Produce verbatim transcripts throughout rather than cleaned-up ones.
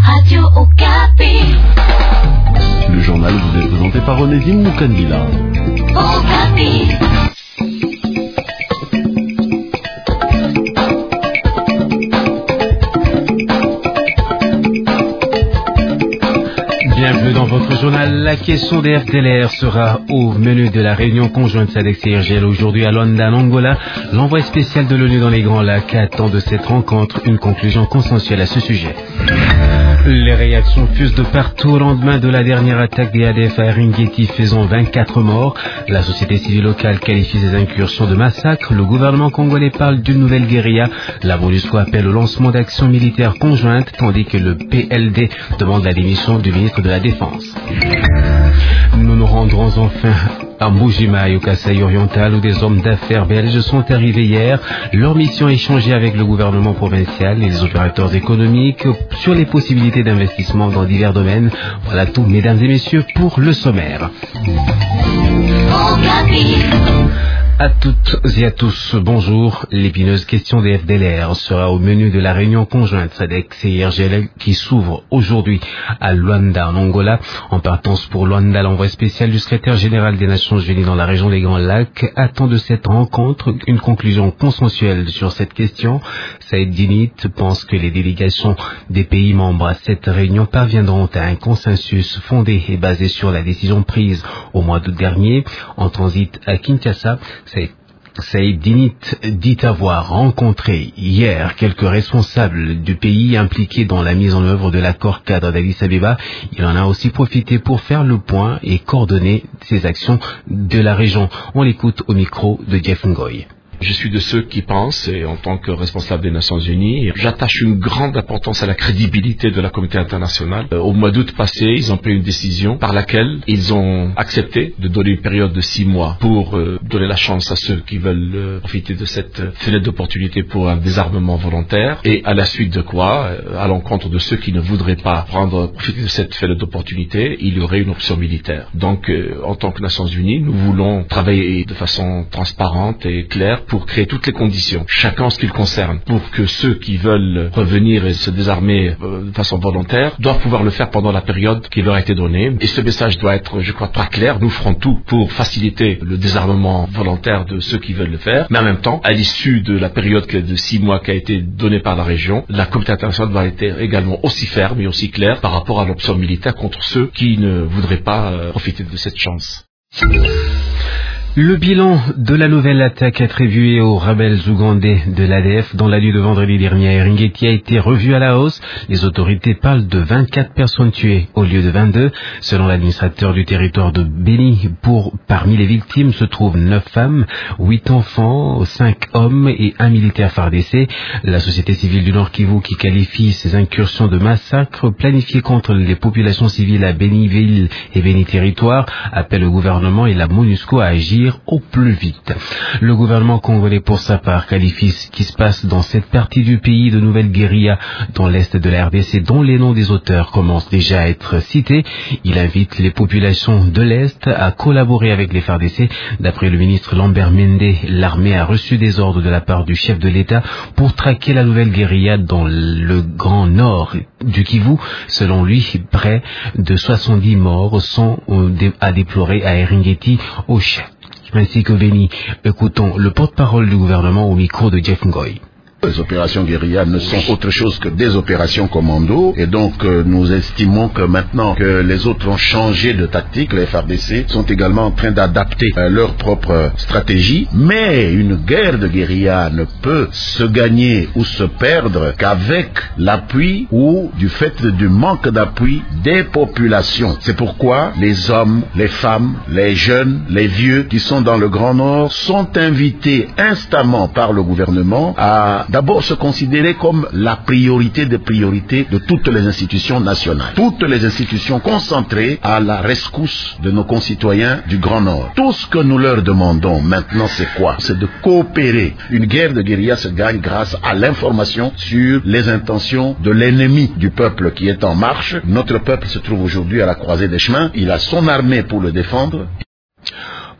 Radio Okapi. Le journal vous est présenté par Onésime Moukandila. Okapi. Bienvenue dans votre journal. La question des F D L R sera au menu de la réunion conjointe S A D C C I R G L aujourd'hui à Luanda, en Angola. L'envoyé spécial de l'ONU dans les Grands Lacs attend de cette rencontre une conclusion consensuelle à ce sujet. Les réactions fusent de partout au lendemain de la dernière attaque des A D F à Eringeti faisant vingt-quatre morts. La société civile locale qualifie ces incursions de massacre. Le gouvernement congolais parle d'une nouvelle guérilla. La MONUSCO appelle au lancement d'actions militaires conjointes, tandis que le P L D demande la démission du ministre de la Défense. Nous nous rendrons enfin à Mbujimai, au Kasaï oriental, où des hommes d'affaires belges sont arrivés hier. Leur mission est échangée avec le gouvernement provincial et les opérateurs économiques sur les possibilités d'investissement dans divers domaines. Voilà tout, mesdames et messieurs, pour le sommaire. À toutes et à tous, bonjour. L'épineuse question des F D L R sera au menu de la réunion conjointe S A D C C I R G L qui s'ouvre aujourd'hui à Luanda, en Angola. En partance pour Luanda, l'envoyé spécial du secrétaire général des Nations Unies dans la région des Grands Lacs attend de cette rencontre une conclusion consensuelle sur cette question. Saïd Dinit pense que les délégations des pays membres à cette réunion parviendront à un consensus fondé et basé sur la décision prise au mois d'août dernier en transit à Kinshasa. Saïd Dinit dit avoir rencontré hier quelques responsables du pays impliqués dans la mise en œuvre de l'accord cadre d'Addis Abeba. Il en a aussi profité pour faire le point et coordonner ses actions de la région. On l'écoute au micro de Jeff Ngoy. Je suis de ceux qui pensent, et en tant que responsable des Nations Unies, j'attache une grande importance à la crédibilité de la communauté internationale. Au mois d'août passé, ils ont pris une décision par laquelle ils ont accepté de donner une période de six mois pour euh, donner la chance à ceux qui veulent euh, profiter de cette fenêtre d'opportunité pour un désarmement volontaire, et à la suite de quoi, euh, à l'encontre de ceux qui ne voudraient pas prendre profiter de cette fenêtre d'opportunité, il y aurait une option militaire. Donc, euh, en tant que Nations Unies, nous voulons travailler de façon transparente et claire pour créer toutes les conditions, chacun en ce qui le concerne, pour que ceux qui veulent revenir et se désarmer de façon volontaire doivent pouvoir le faire pendant la période qui leur a été donnée. Et ce message doit être, je crois, très clair. Nous ferons tout pour faciliter le désarmement volontaire de ceux qui veulent le faire. Mais en même temps, à l'issue de la période de six mois qui a été donnée par la région, la communauté internationale doit être également aussi ferme et aussi claire par rapport à l'option militaire contre ceux qui ne voudraient pas profiter de cette chance. Le bilan de la nouvelle attaque attribuée aux rebelles ougandais de l'A D F dans la nuit de vendredi dernier à Eringeti a été revu à la hausse. Les autorités parlent de vingt-quatre personnes tuées au lieu de vingt-deux. Selon l'administrateur du territoire de Beni, pour, parmi les victimes se trouvent neuf femmes, huit enfants, cinq hommes et un militaire F A R D C. La société civile du Nord Kivu, qui qualifie ces incursions de massacres planifiées contre les populations civiles à Béniville et Béni Territoire, appelle le gouvernement et la MONUSCO à agir au plus vite. Le gouvernement congolais, pour sa part, qualifie ce qui se passe dans cette partie du pays de nouvelles guérillas dans l'est de la R D C, dont les noms des auteurs commencent déjà à être cités. Il invite les populations de l'est à collaborer avec les F A R D C. D'après le ministre Lambert Mende, l'armée a reçu des ordres de la part du chef de l'État pour traquer la nouvelle guérilla dans le grand nord du Kivu. Selon lui, près de soixante-dix morts sont à déplorer à Eringeti, au Chef ainsi que Béni. Écoutons le porte-parole du gouvernement au micro de Jeff Ngoy. Les opérations guérilla ne sont autre chose que des opérations commando, et donc euh, nous estimons que maintenant que les autres ont changé de tactique, les F A R D C sont également en train d'adapter euh, leur propre stratégie. Mais une guerre de guérilla ne peut se gagner ou se perdre qu'avec l'appui ou du fait du manque d'appui des populations. C'est pourquoi les hommes, les femmes, les jeunes, les vieux qui sont dans le Grand Nord sont invités instamment par le gouvernement à d'abord se considérer comme la priorité des priorités de toutes les institutions nationales. Toutes les institutions concentrées à la rescousse de nos concitoyens du Grand Nord. Tout ce que nous leur demandons maintenant, c'est quoi? C'est de coopérer. Une guerre de guérilla se gagne grâce à l'information sur les intentions de l'ennemi du peuple qui est en marche. Notre peuple se trouve aujourd'hui à la croisée des chemins. Il a son armée pour le défendre.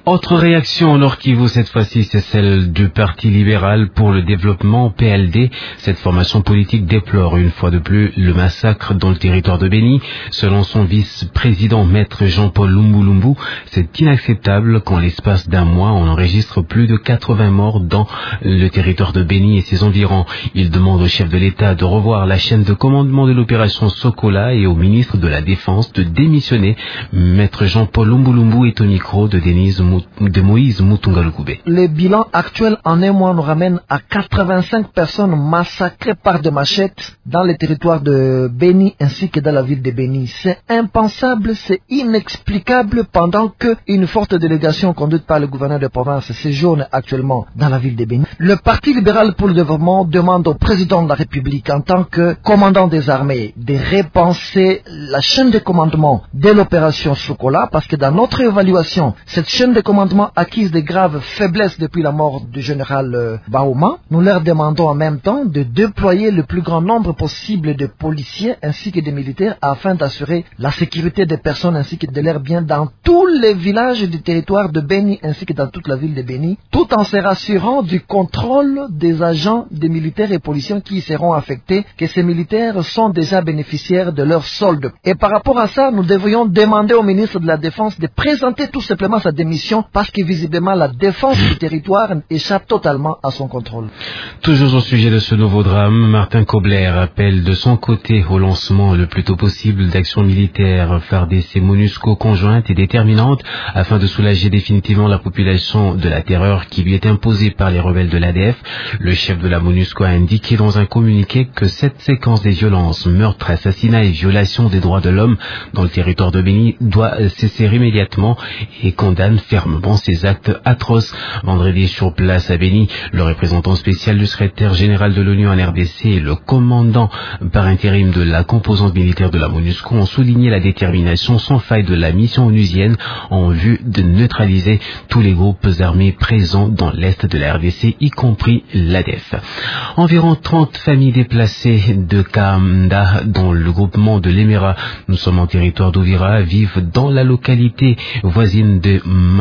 Autre réaction au Nord Kivu, cette fois-ci, c'est celle du Parti libéral pour le développement, P L D. Cette formation politique déplore une fois de plus le massacre dans le territoire de Béni. Selon son vice-président, maître Jean-Paul Lumbu Lumbu, c'est inacceptable qu'en l'espace d'un mois, on enregistre plus de quatre-vingts morts dans le territoire de Béni et ses environs. Il demande au chef de l'État de revoir la chaîne de commandement de l'opération Sokola et au ministre de la Défense de démissionner. Maître Jean-Paul Lumbu Lumbu est au micro de Denise de Moïse Mutunga Lukube. Le bilan actuel en un mois nous ramène à quatre-vingt-cinq personnes massacrées par des machettes dans le territoire de Béni ainsi que dans la ville de Béni. C'est impensable, c'est inexplicable pendant qu'une forte délégation conduite par le gouverneur de province séjourne actuellement dans la ville de Béni. Le Parti libéral pour le développement demande au président de la République en tant que commandant des armées de repenser la chaîne de commandement de l'opération Sokola parce que dans notre évaluation, cette chaîne de commandement acquise de graves faiblesses depuis la mort du général euh, Baouma. Nous leur demandons en même temps de déployer le plus grand nombre possible de policiers ainsi que de militaires afin d'assurer la sécurité des personnes ainsi que de leurs biens dans tous les villages du territoire de Béni ainsi que dans toute la ville de Béni, tout en se rassurant du contrôle des agents, des militaires et policiers qui y seront affectés, que ces militaires sont déjà bénéficiaires de leur solde. Et par rapport à ça, nous devrions demander au ministre de la Défense de présenter tout simplement sa démission parce que visiblement la défense du territoire échappe totalement à son contrôle. Toujours au sujet de ce nouveau drame, Martin Kobler appelle de son côté au lancement le plus tôt possible d'actions militaires F A R D C MONUSCO conjointes et déterminantes afin de soulager définitivement la population de la terreur qui lui est imposée par les rebelles de l'A D F. Le chef de la MONUSCO a indiqué dans un communiqué que cette séquence des violences, meurtres, assassinats et violations des droits de l'homme dans le territoire de Béni doit cesser immédiatement et condamne fermement ces actes atroces. Vendredi sur place à Béni, le représentant spécial du secrétaire général de l'ONU en R D C et le commandant par intérim de la composante militaire de la MONUSCO ont souligné la détermination sans faille de la mission onusienne en vue de neutraliser tous les groupes armés présents dans l'est de la R D C, y compris l'A D F. Environ trente familles déplacées de Kaamda dans le groupement de l'Emera, nous sommes en territoire d'Ouvira, vivent dans la localité voisine de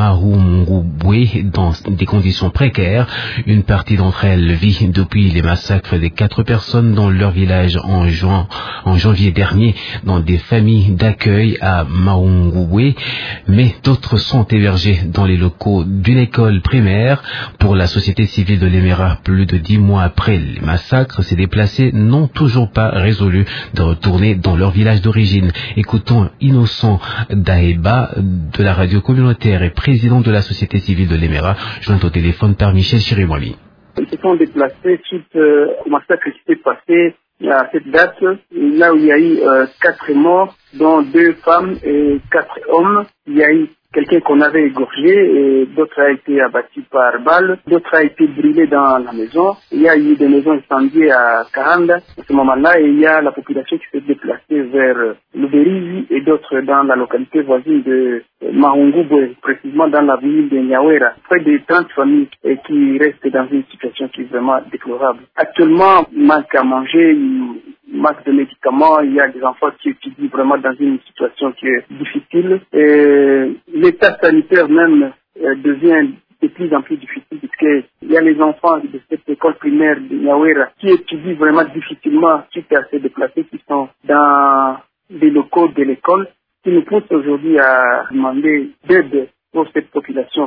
Marumurubwe dans des conditions précaires. Une partie d'entre elles vit depuis les massacres des quatre personnes dans leur village en juin, en janvier dernier dans des familles d'accueil à Marumurubwe, mais d'autres sont hébergées dans les locaux d'une école primaire. Pour la société civile de l'Emera, plus de dix mois après les massacres, ces déplacés n'ont toujours pas résolu de retourner dans leur village d'origine. Écoutons Innocent Daeba de la radio communautaire et président de la société civile de l'Emera, joint au téléphone par Michel Chirimwami. Ils se sont déplacés suite euh, au massacre qui s'est passé à cette date, là où il y a eu euh, quatre morts, dont deux femmes et quatre hommes. Il y a eu quelqu'un qu'on avait égorgé et d'autres a été abattu par balle, d'autres a été brûlé dans la maison. Il y a eu des maisons incendiées à Karanda à ce moment-là et il y a la population qui s'est déplacée vers Luberizi et d'autres dans la localité voisine de Mahungubwe, précisément dans la ville de Nyawera. Près de trente familles et qui restent dans une situation qui est vraiment déplorable. Actuellement, il manque à manger, il manque de médicaments, il y a des enfants qui étudient vraiment dans une situation qui est difficile. Et l'état sanitaire même euh, devient de plus en plus difficile parce qu'il y a les enfants de cette école primaire de Nyawera qui étudient vraiment difficilement suite à ces déplacés qui sont dans des locaux de l'école, qui nous pousse aujourd'hui à demander d'aide pour cette population.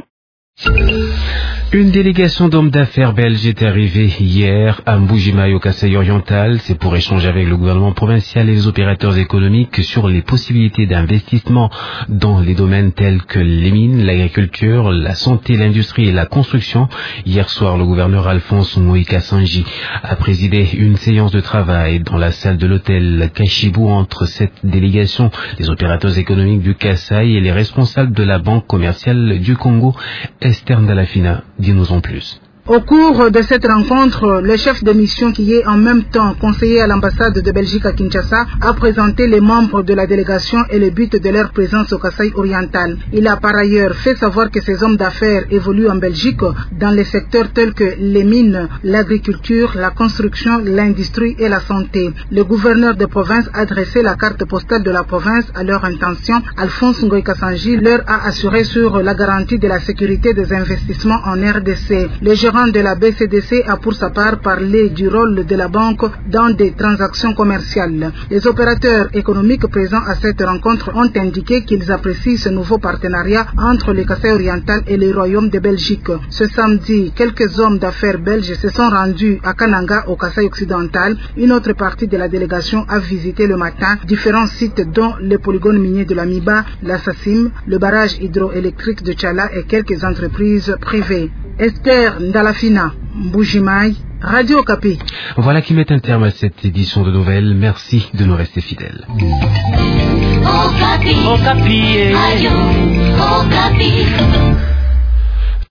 Une délégation d'hommes d'affaires belges est arrivée hier à Mbujimayi au Kasaï oriental. C'est pour échanger avec le gouvernement provincial et les opérateurs économiques sur les possibilités d'investissement dans les domaines tels que les mines, l'agriculture, la santé, l'industrie et la construction. Hier soir, le gouverneur Alphonse Moïka Sanji a présidé une séance de travail dans la salle de l'hôtel Kashibu entre cette délégation, les opérateurs économiques du Kasaï et les responsables de la Banque commerciale du Congo. Esther Ndalafina, dis-nous en plus. Au cours de cette rencontre, le chef de mission qui est en même temps conseiller à l'ambassade de Belgique à Kinshasa a présenté les membres de la délégation et le but de leur présence au Kasaï oriental. Il a par ailleurs fait savoir que ces hommes d'affaires évoluent en Belgique dans les secteurs tels que les mines, l'agriculture, la construction, l'industrie et la santé. Le gouverneur de province a dressé la carte postale de la province à leur intention. Alphonse Ngoï Kassanji leur a assuré sur la garantie de la sécurité des investissements en R D C. Le gérant de la B C D C a pour sa part parlé du rôle de la banque dans des transactions commerciales. Les opérateurs économiques présents à cette rencontre ont indiqué qu'ils apprécient ce nouveau partenariat entre le Kasaï oriental et le Royaume de Belgique. Ce samedi, quelques hommes d'affaires belges se sont rendus à Kananga au Kasaï occidental. Une autre partie de la délégation a visité le matin différents sites dont le polygone minier de la Miba, la Sassim, le barrage hydroélectrique de Tchala et quelques entreprises privées. Esther Ndalafina, Mbujimai, Radio Okapi. Voilà qui met un terme à cette édition de nouvelles. Merci de nous rester fidèles. Okapi. Okapi. Radio Okapi.